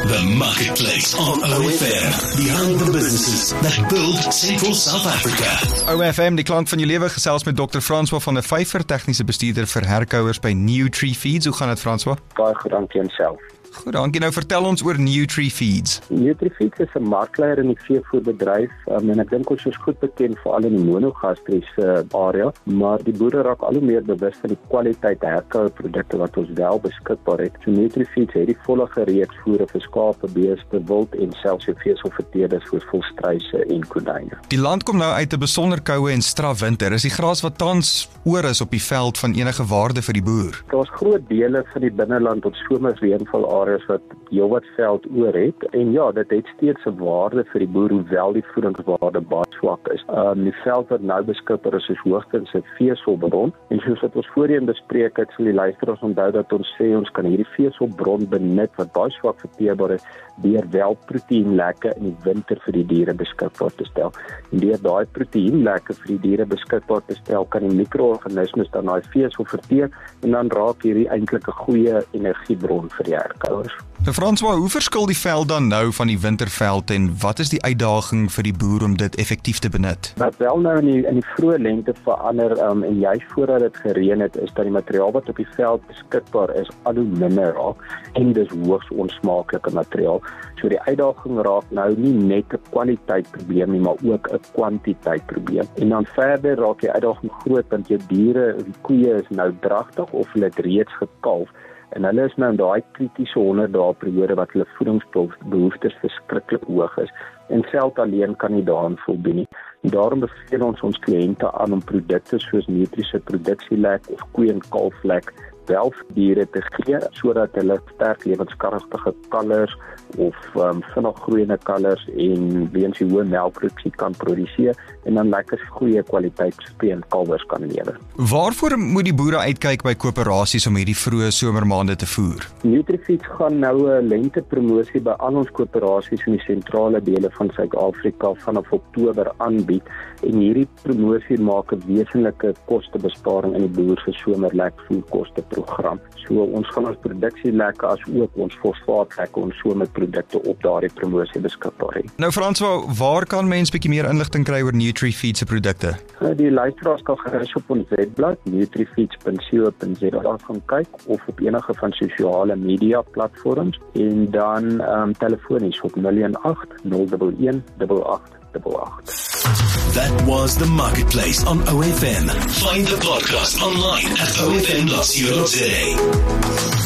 The Marketplace on OFM. Behind the businesses that build Central South Africa. OFM, die klank van jou lewe, gesels met Dr. François van der Vyver, tegniese bestuurder vir herkouers by NutriFeeds. Hoe gaan dit, François? Baie goed, dankie en self. Goed, dankie. Nou vertel ons oor NutriFeeds. NutriFeeds is 'n markleier in die veevoerbedryf en ek dink ons is goed bekend veral in die monogastriese area, maar die boere raak al hoe meer bewus van die kwaliteit herkouerprodukte wat ons wel beskikbaar het. So NutriFeeds het die volle reeks voere vir skape, beeste, wild en selfs veeselverteerders vir volstruise en konynne. Die land kom nou uit 'n besonder koue en straf winter. Is die gras wat tans oor is op die veld van enige waarde vir die boer? Daar's groot dele van die binneland tot somersreënval areas wat heelwat veld oor het en ja, dit het steeds 'n waarde vir die boer hoewel die voedingswaarde baie swak is. Die veld wat nou beskikbaar is hoogstens 'n veselbron en soos wat ons voorheen bespreek het, sal die luisteraars onthou dat ons sê ons kan hierdie veselbron benut wat baie swak verteerbaar is deur wel proteïenlekke in die winter vir die diere beskikbaar te stel. En deur daai proteïenlekke vir die diere beskikbaar te stel, kan die mikroorganismes dan daai vesel verteer en dan raak hierdie eintlik 'n goeie energiebron vir die herkouers. François, hoe verskil die veld dan nou van die winterveld en wat is die uitdaging vir die boer om dit effektief te benut? Wat wel nou in die vroeë lente verander en juist voordat dit gereën het, is dat die materiaal wat op die veld beskikbaar is al hoe minder raak en dis hoogs onsmaaklike materiaal. So die uitdaging raak nou nie net 'n kwaliteitprobleem nie, maar ook 'n kwantiteitprobleem. En dan verder raak die uitdaging groot want jou diere, die koeie is nou dragtig of hulle het reeds gekalf. En hulle is nou in daai kritiese 100 dae periode wat hulle voedingsbehoeftes verskriklik hoog is. En veld alleen kan nie daaraan voldoen nie. En daarom beveel ons kliënte aan om produkte soos nutriese produksielek of koei- en kalflek wel vir diere te gee, sodat hulle sterk lewenskragtige kalvers of vinnig groeiende kalvers en weens die hoë melkproduksie kan produseer en dan lekker goeie kwaliteit spee en kalvers kan lewer. Waarvoor moet die boere uitkyk by koöperasies om hierdie vroeë somermaande te voer? NutriFeeds gaan nou 'n lentepromosie by al ons koöperasies in die sentrale dele van Suid-Afrika vanaf Oktober aanbied en hierdie promosie maak 'n wesenlike kostebesparing in die boer se somerlekvoerkoste program. So ons gaan ons produksielekke as ook ons fosfaatlekke en somerprodukte op daardie promosie beskikbaar hê. Nou François, waar kan mens bietjie meer inligting kry oor NutriFeeds se produkte? Die luisteraars kan gerus op ons webblad nutrifeeds.co.za gaan kyk of op enige van sosiale media platforms en dan telefonies op 018 011 8888. That was The Marketplace on OFM. Find the podcast online at ofm.co.za.